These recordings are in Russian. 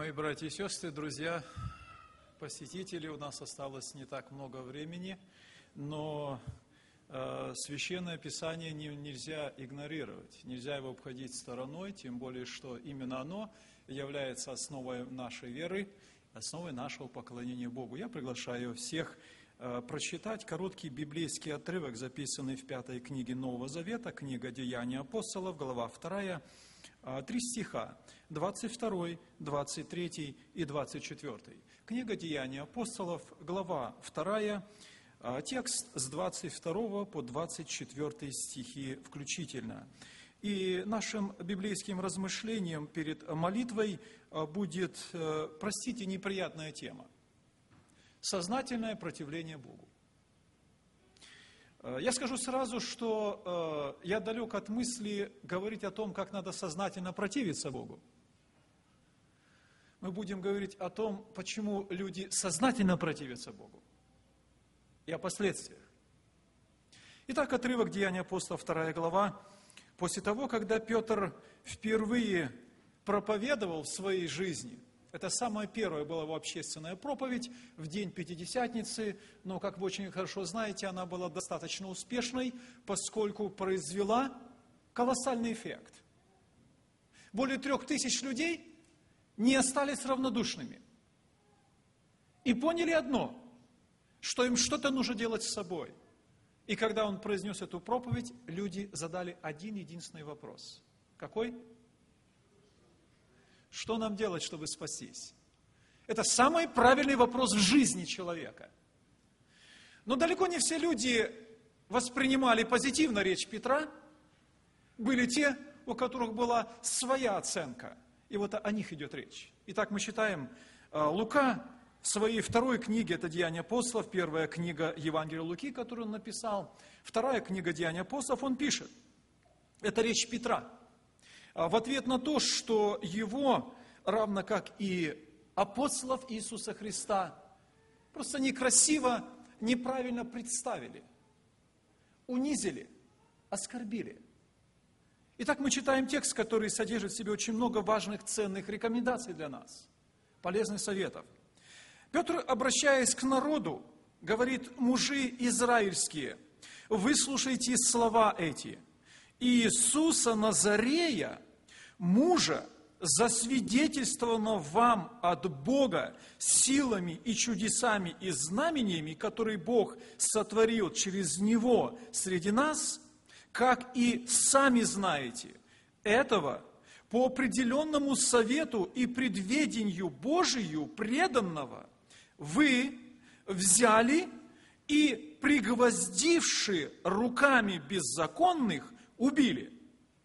Мои братья и сестры, друзья, посетители, у нас осталось не так много времени, но Священное Писание нельзя игнорировать, нельзя его обходить стороной, тем более, что именно оно является основой нашей веры, основой нашего поклонения Богу. Я приглашаю всех прочитать короткий библейский отрывок, записанный в 5 книге Нового Завета, книга «Деяния апостолов», глава 2, 3 стиха, 22, 23 и 24. Книга «Деяния апостолов», глава 2, текст с 22 по 24 стихи включительно. И нашим библейским размышлением перед молитвой будет, простите, неприятная тема. Сознательное противление Богу. Я скажу сразу, что я далек от мысли говорить о том, как надо сознательно противиться Богу. Мы будем говорить о том, почему люди сознательно противятся Богу и о последствиях. Итак, отрывок Деяния апостолов, 2 глава. После того, когда Петр впервые проповедовал в своей жизни, это самая первая была его общественная проповедь в день Пятидесятницы, но, как вы очень хорошо знаете, она была достаточно успешной, поскольку произвела колоссальный эффект. Более 3000 людей не остались равнодушными и поняли одно, что им что-то нужно делать с собой. И когда он произнес эту проповедь, люди задали один единственный вопрос. Какой? Что нам делать, чтобы спастись? Это самый правильный вопрос в жизни человека. Но далеко не все люди воспринимали позитивно речь Петра. Были те, у которых была своя оценка. И вот о них идет речь. Итак, мы читаем Лука в своей второй книге, это «Деяния апостолов», первая книга Евангелия Луки, которую он написал, вторая книга «Деяния апостолов», он пишет. Это речь Петра. В ответ на то, что его, равно как и апостолов Иисуса Христа, просто некрасиво, неправильно представили, унизили, оскорбили. Итак, мы читаем текст, который содержит в себе очень много важных, ценных рекомендаций для нас, полезных советов. Петр, обращаясь к народу, говорит: «Мужи израильские, выслушайте слова эти. Иисуса Назарея, мужа, засвидетельствованного вам от Бога силами и чудесами и знамениями, которые Бог сотворил через Него среди нас, как и сами знаете, этого по определенному совету и предведению Божию преданного вы взяли и, пригвоздивши руками беззаконных, убили.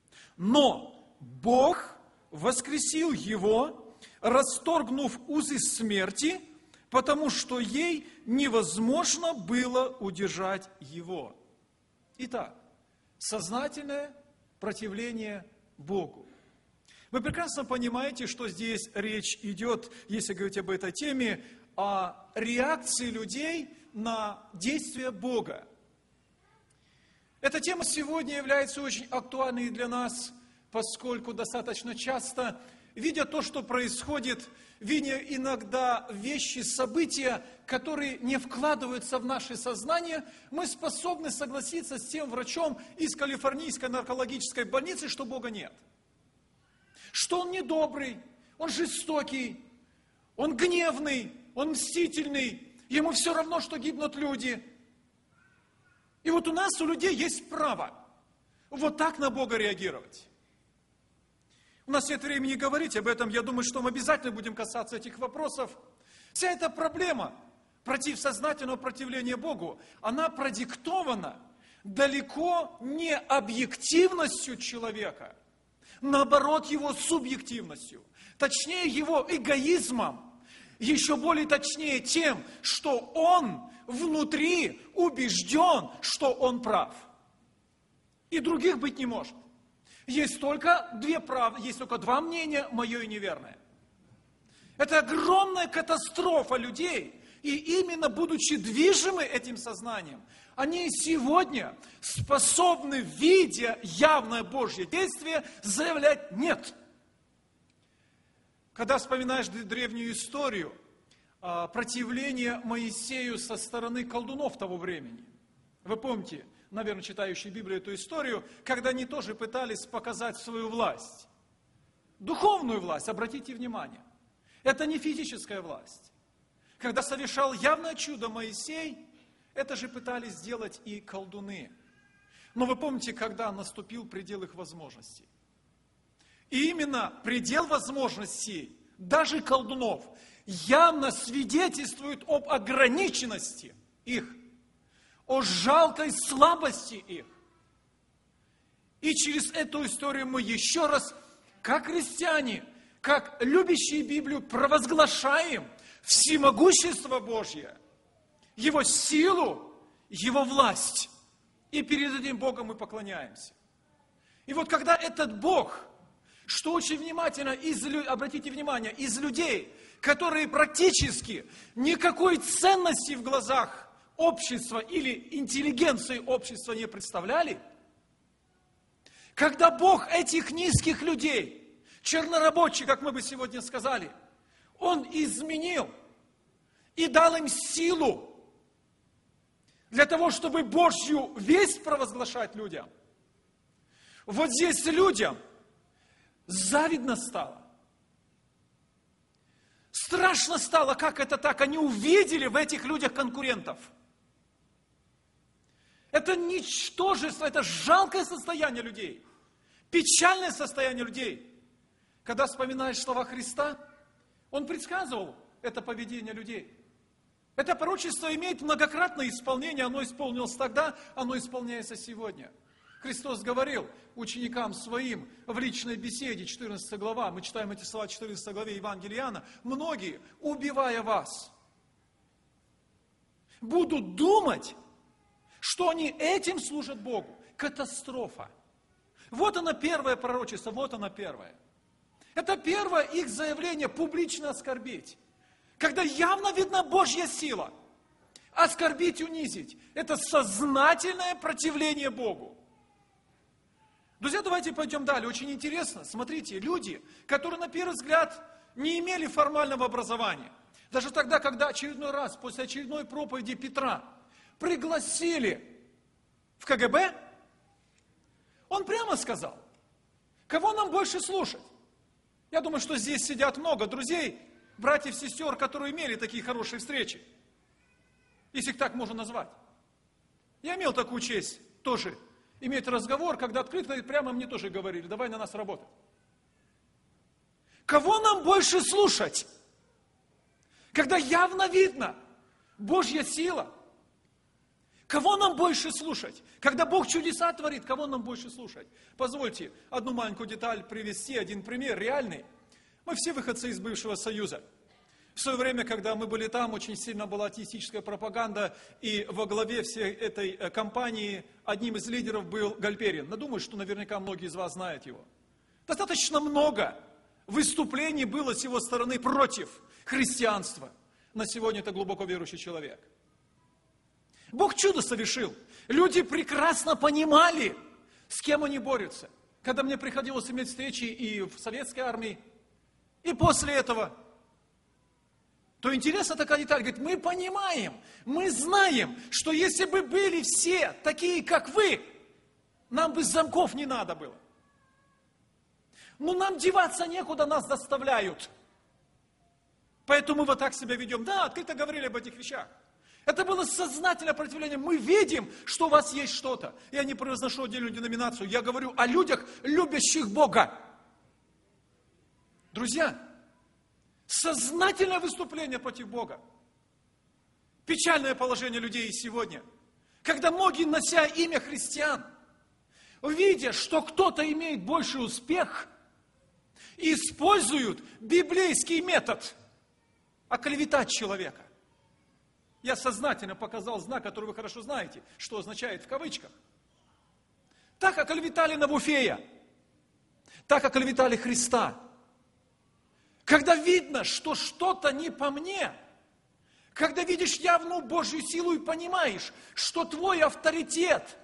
Но Бог воскресил его, расторгнув узы смерти, потому что ей невозможно было удержать его». Итак, сознательное противление Богу. Вы прекрасно понимаете, что здесь речь идет, если говорить об этой теме, о реакции людей на действия Бога. Эта тема сегодня является очень актуальной для нас, поскольку достаточно часто, видя то, что происходит, видя иногда вещи, события, которые не вкладываются в наше сознание, мы способны согласиться с тем врачом из Калифорнийской наркологической больницы, что Бога нет. Что Он недобрый, Он жестокий, Он гневный, Он мстительный, Ему все равно, что гибнут люди. И вот у нас, у людей, есть право вот так на Бога реагировать. У нас нет времени говорить об этом, я думаю, что мы обязательно будем касаться этих вопросов. Вся эта проблема сознательного противления Богу, она продиктована далеко не объективностью человека, наоборот, его субъективностью, точнее, его эгоизмом, еще более точнее тем, что он внутри убежден, что он прав. И других быть не может. Есть только два мнения, мое и неверное. Это огромная катастрофа людей. И именно будучи движимы этим сознанием, они сегодня способны, видя явное Божье действие, заявлять «нет». Когда вспоминаешь древнюю историю, противление Моисею со стороны колдунов того времени. Вы помните, наверное, читающие Библию, эту историю, когда они тоже пытались показать свою власть. Духовную власть, обратите внимание. Это не физическая власть. Когда совершал явное чудо Моисей, это же пытались сделать и колдуны. Но вы помните, когда наступил предел их возможностей. И именно предел возможностей, даже колдунов, явно свидетельствует об ограниченности их, о жалкой слабости их. И через эту историю мы еще раз, как христиане, как любящие Библию, провозглашаем всемогущество Божье, Его силу, Его власть. И перед этим Богом мы поклоняемся. И вот когда этот Бог, что очень внимательно, обратите внимание, из людей, которые практически никакой ценности в глазах общества или интеллигенции общества не представляли, когда Бог этих низких людей, чернорабочих, как мы бы сегодня сказали, Он изменил и дал им силу для того, чтобы Божью весть провозглашать людям. Вот здесь людям завидно стало. Страшно стало, как это так. Они увидели в этих людях конкурентов. Это ничтожество, это жалкое состояние людей. Печальное состояние людей. Когда вспоминаешь слова Христа, Он предсказывал это поведение людей. Это пророчество имеет многократное исполнение, оно исполнилось тогда, оно исполняется сегодня. Христос говорил ученикам своим в личной беседе, 14 глава, мы читаем эти слова в 14 главе Евангелия Иоанна, многие, убивая вас, будут думать, что они этим служат Богу. Катастрофа. Вот оно первое пророчество, вот оно первое. Это первое их заявление публично оскорбить. Когда явно видна Божья сила. Оскорбить, унизить. Это сознательное противление Богу. Друзья, давайте пойдем далее. Очень интересно. Смотрите, люди, которые на первый взгляд не имели формального образования. Даже тогда, когда очередной раз, после очередной проповеди Петра, пригласили в КГБ, он прямо сказал, кого нам больше слушать? Я думаю, что здесь сидят много друзей, братьев, сестер, которые имели такие хорошие встречи. Если их так можно назвать. Я имел такую честь тоже иметь разговор, когда открыто и прямо мне тоже говорили, давай на нас работать. Кого нам больше слушать? Когда явно видно Божья сила. Кого нам больше слушать? Когда Бог чудеса творит, кого нам больше слушать? Позвольте одну маленькую деталь привести, один пример реальный. Мы все выходцы из бывшего Союза. В свое время, когда мы были там, очень сильно была атеистическая пропаганда, и во главе всей этой кампании одним из лидеров был Гальперин. Но думаю, что наверняка многие из вас знают его. Достаточно много выступлений было с его стороны против христианства. На сегодня это глубоко верующий человек. Бог чудо совершил. Люди прекрасно понимали, с кем они борются. Когда мне приходилось иметь встречи и в советской армии, и после этого, то интересна такая деталь. Говорит, мы понимаем, мы знаем, что если бы были все такие, как вы, нам бы замков не надо было. Но нам деваться некуда, нас заставляют. Поэтому мы вот так себя ведем. Да, открыто говорили об этих вещах. Это было сознательное противление. Мы видим, что у вас есть что-то. Я не произношу отдельную деноминацию. Я говорю о людях, любящих Бога. Друзья, сознательное выступление против Бога. Печальное положение людей сегодня. Когда многие, нося имя христиан, видя, что кто-то имеет больший успех, используют библейский метод оклеветать человека. Я сознательно показал знак, который вы хорошо знаете, что означает в кавычках. Так оклеветали Навуфея, так оклеветали Христа. Когда видно, что что-то не по мне, когда видишь явную Божью силу и понимаешь, что твой авторитет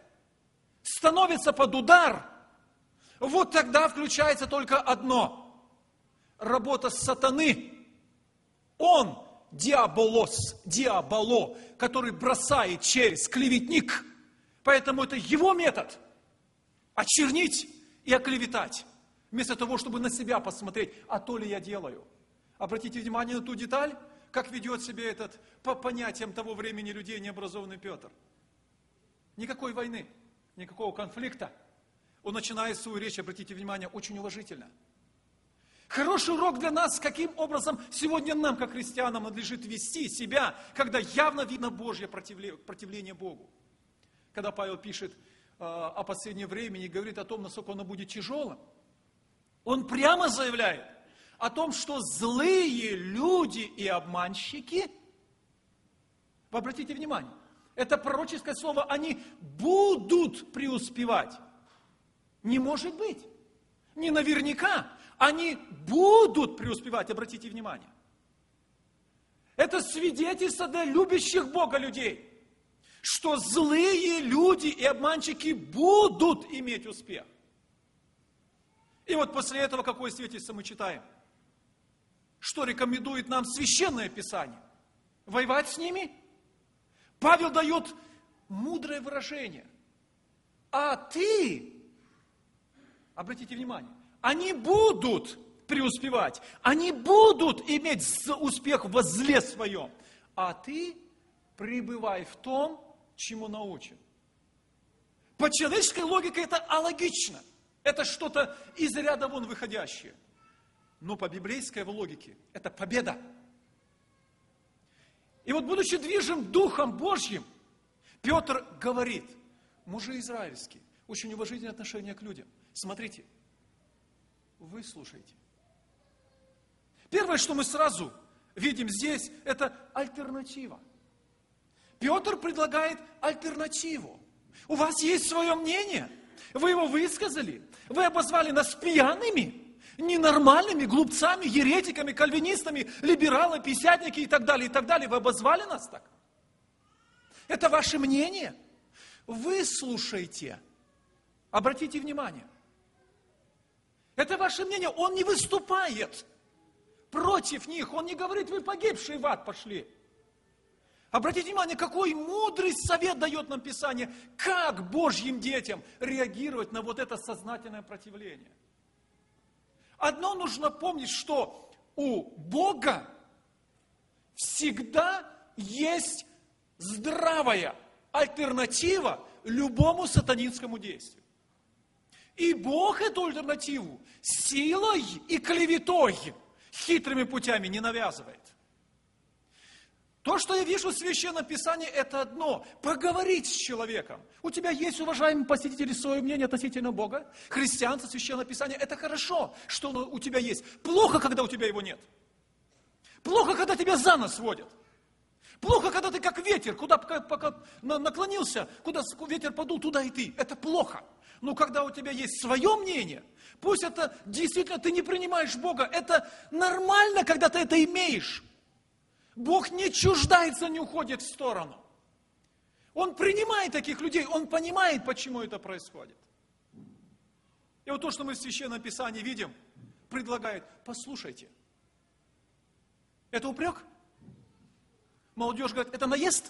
становится под удар, вот тогда включается только одно. работа сатаны. Он диаболо, который бросает через клеветник. Поэтому это его метод – очернить и оклеветать. Вместо того, чтобы на себя посмотреть, а то ли я делаю. Обратите внимание на ту деталь, как ведет себя этот, по понятиям того времени людей, необразованный Петр. Никакой войны, никакого конфликта. Он начинает свою речь, обратите внимание, очень уважительно. Хороший урок для нас, каким образом сегодня нам, как христианам, надлежит вести себя, когда явно видно Божье противление Богу. Когда Павел пишет о последнем времени и говорит о том, насколько оно будет тяжелым, он прямо заявляет о том, что злые люди и обманщики, вы обратите внимание, это пророческое слово, они будут преуспевать. Не может быть. Не наверняка. Они будут преуспевать, обратите внимание. Это свидетельство для любящих Бога людей, что злые люди и обманщики будут иметь успех. И вот после этого какое свидетельство мы читаем? Что рекомендует нам Священное Писание? Воевать с ними? Павел дает мудрое выражение. А ты, обратите внимание, они будут преуспевать, они будут иметь успех во зле своем, а ты пребывай в том, чему научен. По человеческой логике это алогично, это что-то из ряда вон выходящее. Но по библейской логике это победа. И вот, будучи движим Духом Божьим, Петр говорит: мужи израильские, очень уважительное отношение к людям. Смотрите, выслушайте. Первое, что мы сразу видим здесь, это альтернатива. Петр предлагает альтернативу. У вас есть свое мнение, вы его высказали, вы обозвали нас пьяными, ненормальными, глупцами, еретиками, кальвинистами, либералы, пятидесятники и так далее, и так далее. Вы обозвали нас так. Это ваше мнение. Выслушайте. Обратите внимание. Это ваше мнение. Он не выступает против них. Он не говорит: вы погибшие в ад пошли. Обратите внимание, какой мудрый совет дает нам Писание, как Божьим детям реагировать на вот это сознательное противление. Одно нужно помнить, что у Бога всегда есть здравая альтернатива любому сатанинскому действию. И Бог эту альтернативу силой и клеветой, хитрыми путями не навязывает. То, что я вижу в Священном Писании, это одно. Поговорить с человеком. У тебя есть, уважаемые посетители, свое мнение относительно Бога? Христианство, Священное Писание, это хорошо, что у тебя есть. Плохо, когда у тебя его нет. Плохо, когда тебя за нос водят. Плохо, когда ты как ветер, куда пока наклонился, куда ветер подул, туда и ты. Это плохо. Но когда у тебя есть свое мнение, пусть это действительно ты не принимаешь Бога, это нормально, когда ты это имеешь. Бог не чуждается, не уходит в сторону. Он принимает таких людей, Он понимает, почему это происходит. И вот то, что мы в Священном Писании видим, предлагает: послушайте. Это упрек? Молодежь говорит: это наезд?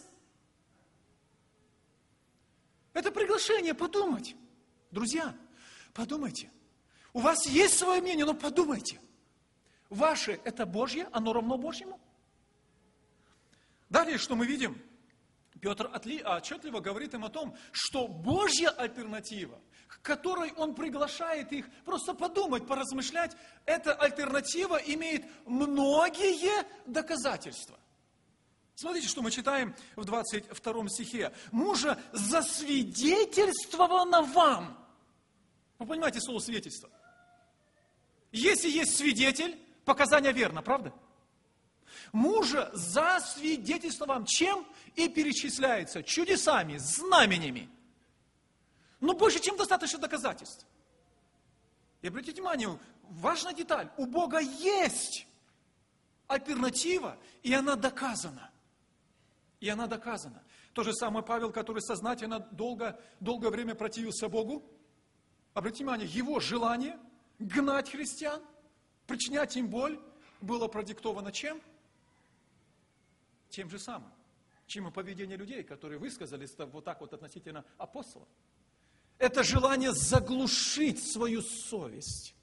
Это приглашение подумать. Друзья, подумайте. У вас есть свое мнение, но подумайте. Ваше – это Божье, оно равно Божьему? Далее, что мы видим? Петр отчетливо говорит им о том, что Божья альтернатива, к которой он приглашает их просто подумать, поразмышлять, эта альтернатива имеет многие доказательства. Смотрите, что мы читаем в 22 стихе. «Мужа засвидетельствовано вам». Вы понимаете слово «свидетельство»? Если есть свидетель, показания верно, правда? Мужа засвидетельствовано вам чем? И перечисляется чудесами, знаменями. Но больше, чем достаточно доказательств. И обратите внимание, важная деталь. У Бога есть альтернатива, и она доказана. И она доказана. То же самое Павел, который сознательно долгое время противился Богу. Обратите внимание, его желание гнать христиан, Причинять им боль было продиктовано чем? Тем же самым, чем и поведение людей, которые высказались вот так вот относительно апостолов. Это желание заглушить свою совесть.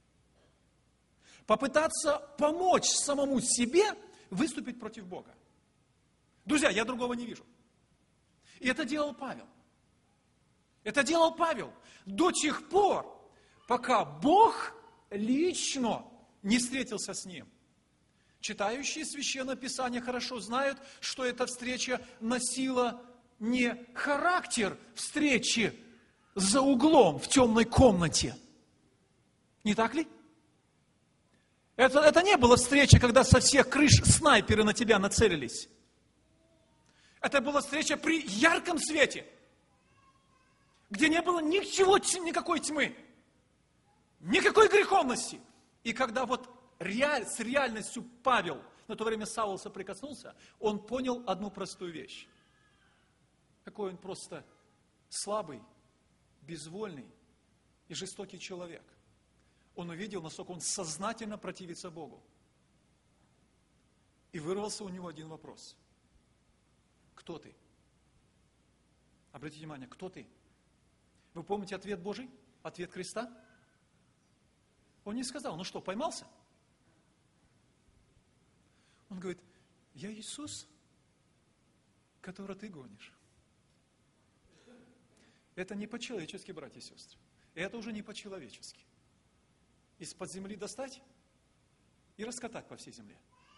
Попытаться помочь самому себе выступить против Бога. Друзья, я другого не вижу. И это делал Павел. Это делал Павел до тех пор, пока Бог лично не встретился с ним. Читающие Священное Писание хорошо знают, что эта встреча носила не характер встречи за углом в темной комнате. Не так ли? Это не была встреча, когда со всех крыш снайперы на тебя нацелились. Это была встреча при ярком свете, где не было ничего, никакой тьмы, никакой греховности. И когда вот с реальностью Павел, на то время Саул, соприкоснулся, он понял одну простую вещь. Какой он просто слабый, безвольный и жестокий человек. Он увидел, насколько он сознательно противится Богу. И вырвался у него один вопрос. Кто ты? Обратите внимание, кто ты? Вы помните ответ Божий? Ответ Христа? Он не сказал, ну что, поймался? Он говорит, я Иисус, которого ты гонишь. Это не по-человечески, братья и сестры. Это уже не по-человечески. Из-под земли достать и раскатать по всей земле.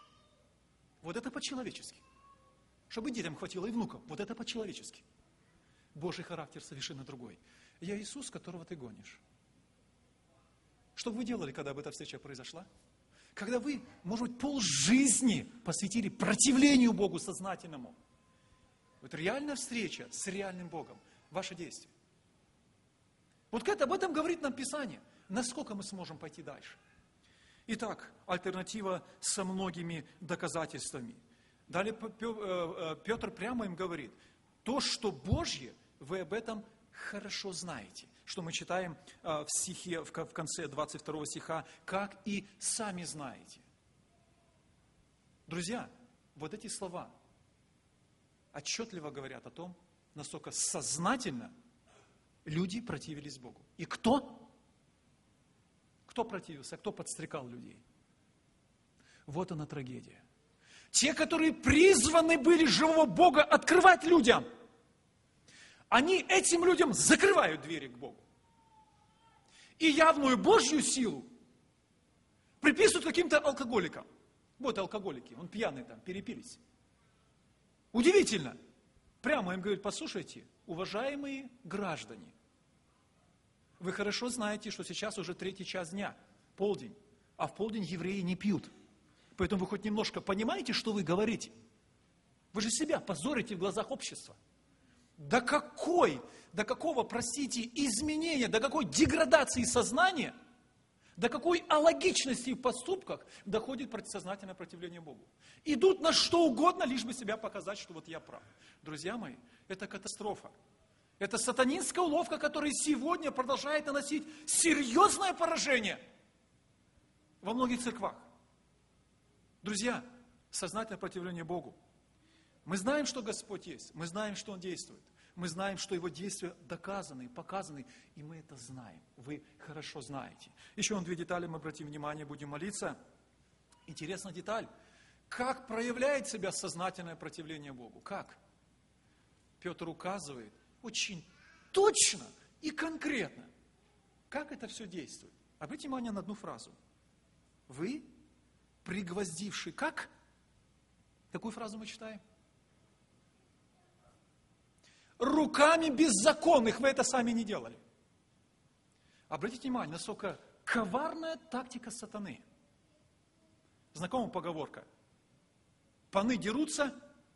Вот это по-человечески. Чтобы детям хватило и внукам. Вот это по-человечески. Божий характер совершенно другой. Я Иисус, которого ты гонишь. Что бы вы делали, когда бы эта встреча произошла? Когда вы, может быть, полжизни посвятили противлению Богу сознательному. Вот реальная встреча с реальным Богом. Ваше действие. Вот об этом говорит нам Писание. Насколько мы сможем пойти дальше? Итак, альтернатива со многими доказательствами. Далее Петр прямо им говорит, то, что Божье, вы об этом хорошо знаете. Что мы читаем в стихе, в конце 22 стиха, как и сами знаете. Друзья, вот эти слова отчетливо говорят о том, насколько сознательно люди противились Богу. И кто? Кто противился, кто подстрекал людей? Вот она трагедия. Те, которые призваны были живого Бога открывать людям, они этим людям закрывают двери к Богу. И явную Божью силу приписывают каким-то алкоголикам. Вот алкоголики, он пьяный там, перепились. Удивительно. Прямо им говорят, послушайте, уважаемые граждане, вы хорошо знаете, что сейчас уже 3 час дня, полдень, а в полдень евреи не пьют. Поэтому вы хоть немножко понимаете, что вы говорите? Вы же себя позорите в глазах общества. До какого, простите, изменения, до какой деградации сознания, до какой алогичности в поступках доходит сознательное противление Богу. Идут на что угодно, лишь бы себя показать, что вот я прав. Друзья мои, это катастрофа. Это сатанинская уловка, которая сегодня продолжает наносить серьезное поражение во многих церквах. Друзья, сознательное противление Богу. Мы знаем, что Господь есть, мы знаем, что Он действует, мы знаем, что Его действия доказаны, показаны, и мы это знаем, вы хорошо знаете. Еще 2 детали мы обратим внимание, будем молиться. Интересная деталь. Как проявляет себя сознательное противление Богу? Как? Петр указывает очень точно и конкретно, как это все действует. Обратите внимание на одну фразу. Вы, пригвоздивший, как? Какую фразу мы читаем? Руками беззаконных вы это сами не делали. Обратите внимание, насколько коварная тактика сатаны. Знакома поговорка? Паны дерутся,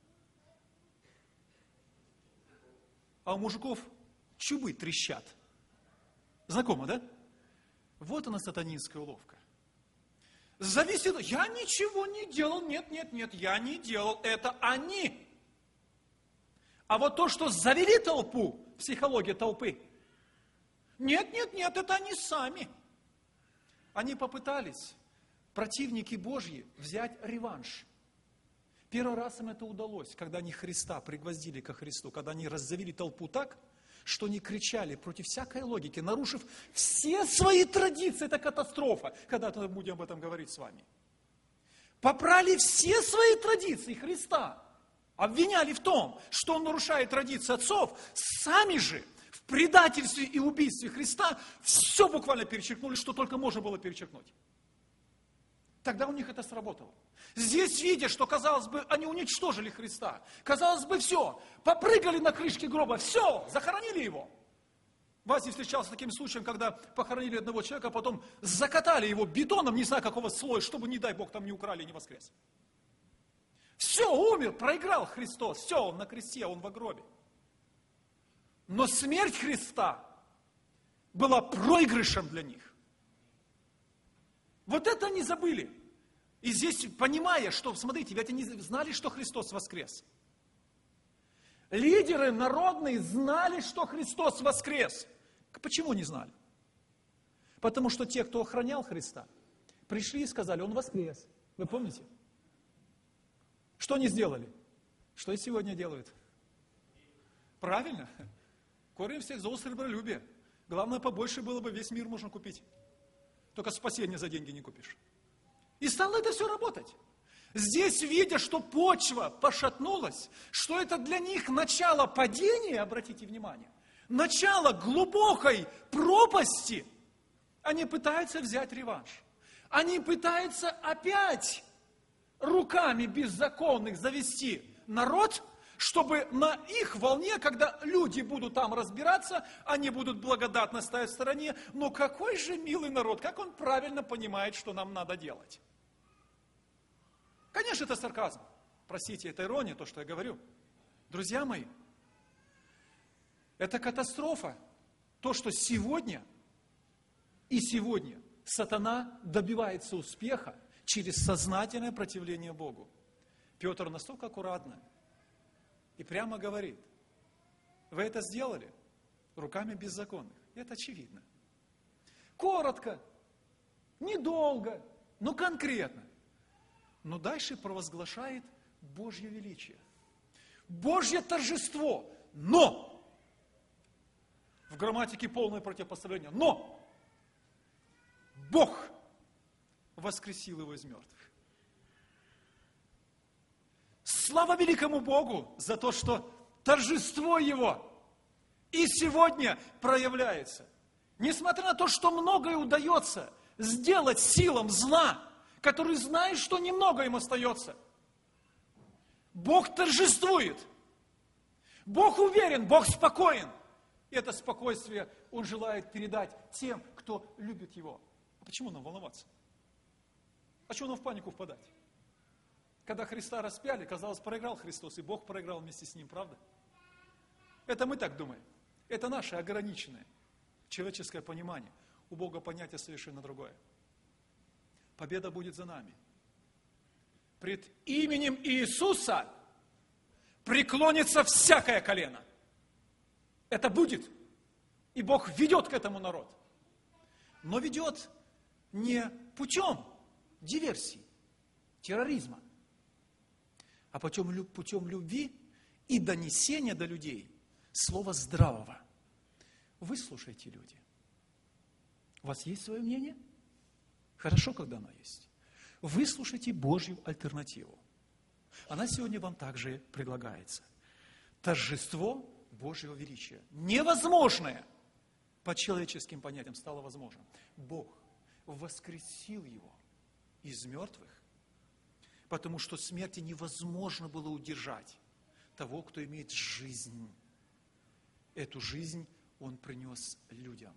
а у мужиков чубы трещат. Знакомо, да? Вот она сатанинская уловка. Зависит, я ничего не делал, нет, я не делал, это они. А вот то, что завели толпу, психология толпы, нет, это они сами. Они попытались противники Божьи взять реванш. Первый раз им это удалось, когда они Христа пригвоздили ко Христу, когда они раззавели толпу так, что они кричали против всякой логики, нарушив все свои традиции. Это катастрофа, когда-то мы будем об этом говорить с вами. Попрали все свои традиции Христа, обвиняли в том, что Он нарушает традиции отцов, сами же в предательстве и убийстве Христа все буквально перечеркнули, что только можно было перечеркнуть. Тогда у них это сработало. Здесь, видя, что, казалось бы, они уничтожили Христа, казалось бы, все, попрыгали на крышке гроба, все, захоронили его. Вас не встречался с таким случаем, когда похоронили одного человека, а потом закатали его бетоном, не знаю какого слоя, чтобы, не дай Бог, там не украли, не воскрес. Все, умер, проиграл Христос, все, он на кресте, он во гробе. Но смерть Христа была проигрышем для них. Вот это они забыли. И здесь, понимая, что, смотрите, ведь они знали, что Христос воскрес. Лидеры народные знали, что Христос воскрес. Почему не знали? Потому что те, кто охранял Христа, пришли и сказали, Он воскрес. Вы помните? Что они сделали? Что и сегодня делают? Правильно. Корень всех зол сребролюбие. Главное, побольше было бы, весь мир можно купить. Только спасение за деньги не купишь. И стало это все работать. Здесь, видя, что почва пошатнулась, что это для них начало падения, обратите внимание, начало глубокой пропасти, они пытаются взять реванш. Они пытаются опять руками беззаконных завести народ, чтобы на их волне, когда люди будут там разбираться, они будут благодатно стоять в стороне. Но какой же милый народ, как он правильно понимает, что нам надо делать. Конечно, это сарказм. Простите, это ирония, то, что я говорю. Друзья мои, это катастрофа. То, что сегодня сатана добивается успеха через сознательное противление Богу. Петр настолько аккуратно и прямо говорит, вы это сделали руками беззаконных. Это очевидно. Коротко, недолго, но конкретно. Но дальше провозглашает Божье величие. Божье торжество. Но! В грамматике полное противопоставление. Но! Бог воскресил его из мертвых. Слава великому Богу за то, что торжество Его и сегодня проявляется. Несмотря на то, что многое удается сделать силам зла, который знает, что немного им остается. Бог торжествует. Бог уверен, Бог спокоен. И это спокойствие Он желает передать тем, кто любит Его. А почему нам волноваться? А чего нам в панику впадать? Когда Христа распяли, казалось, проиграл Христос, и Бог проиграл вместе с Ним, правда? Это мы так думаем. Это наше ограниченное человеческое понимание. У Бога понятие совершенно другое. Победа будет за нами. Пред именем Иисуса преклонится всякое колено. Это будет. И Бог ведет к этому народ. Но ведет не путем диверсии, терроризма, а путем любви и донесения до людей слова здравого. Выслушайте, люди. У вас есть свое мнение? Хорошо, когда оно есть. Выслушайте Божью альтернативу. Она сегодня вам также предлагается. Торжество Божьего величия. Невозможное по человеческим понятиям стало возможным. Бог воскресил его из мертвых, потому что смерти невозможно было удержать того, кто имеет жизнь. Эту жизнь Он принес людям.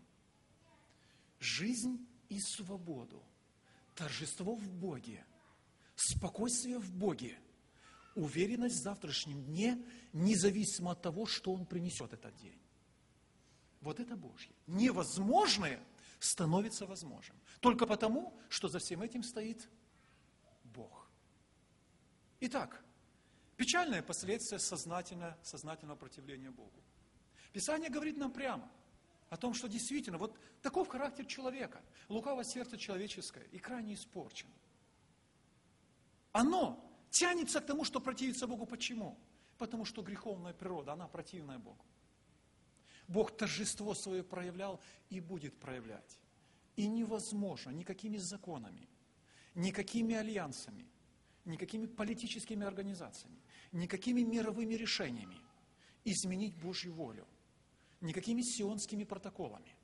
Жизнь и свободу, торжество в Боге, спокойствие в Боге, уверенность в завтрашнем дне, независимо от того, что Он принесет этот день. Вот это Божье. Невозможное становится возможным. Только потому, что за всем этим стоит Бог. Итак, печальное последствие сознательного противления Богу. Писание говорит нам прямо о том, что действительно вот таков характер человека. Лукавое сердце человеческое и крайне испорчен. оно тянется к тому, что противится Богу. Почему? Потому что греховная природа, она противная Богу. Бог торжество свое проявлял и будет проявлять. И невозможно никакими законами, никакими альянсами, никакими политическими организациями, никакими мировыми решениями изменить Божью волю, никакими сионскими протоколами.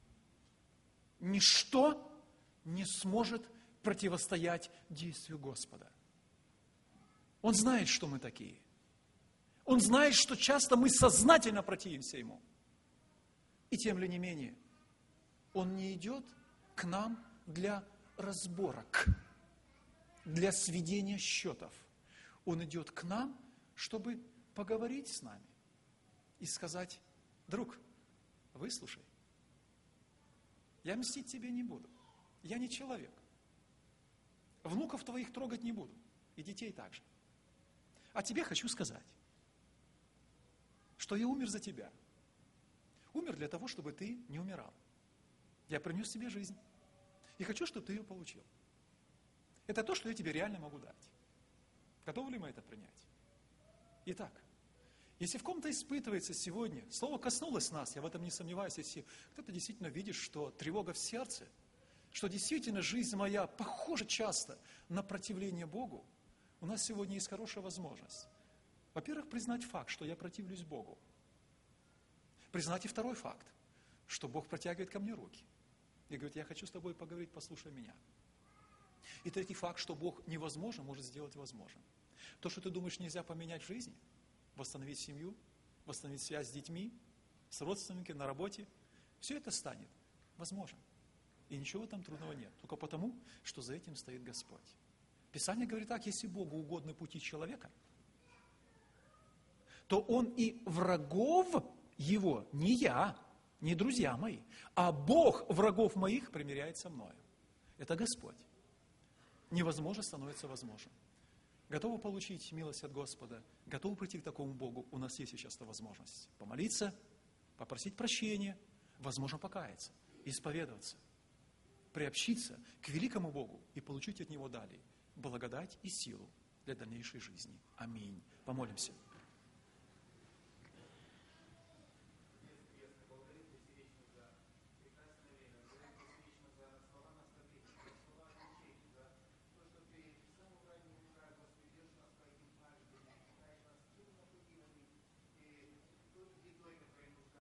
Ничто не сможет противостоять действию Господа. Он знает, что мы такие. Он знает, что часто мы сознательно противимся Ему. И тем не менее, Он не идет к нам для разборок, для сведения счетов. Он идет к нам, чтобы поговорить с нами и сказать: друг, выслушай, я мстить тебе не буду, я не человек, внуков твоих трогать не буду, и детей также. А тебе хочу сказать, что я умер за тебя. Умер для того, чтобы ты не умирал. Я принес тебе жизнь. И хочу, чтобы ты ее получил. Это то, что я тебе реально могу дать. Готовы ли мы это принять? Итак, если в ком-то испытывается сегодня, слово коснулось нас, я в этом не сомневаюсь, если кто-то действительно видит, что тревога в сердце, что действительно жизнь моя похожа часто на противление Богу, у нас сегодня есть хорошая возможность. Во-первых, признать факт, что я противлюсь Богу. Признать и второй факт, что Бог протягивает ко мне руки и говорит: я хочу с тобой поговорить, послушай меня. И третий факт, что Бог невозможно может сделать возможным. То, что ты думаешь, нельзя поменять в жизни, восстановить семью, восстановить связь с детьми, с родственниками, на работе, все это станет возможным. И ничего там трудного нет, только потому, что за этим стоит Господь. Писание говорит так: если Богу угодны пути человека, то Он и врагов его, не я, не друзья мои, а Бог врагов моих примиряет со мною. Это Господь. Невозможно становится возможным. Готовы получить милость от Господа, готовы прийти к такому Богу, у нас есть сейчас эта возможность. Помолиться, попросить прощения, возможно, покаяться, исповедоваться, приобщиться к великому Богу и получить от Него далее благодать и силу для дальнейшей жизни. Аминь. Помолимся.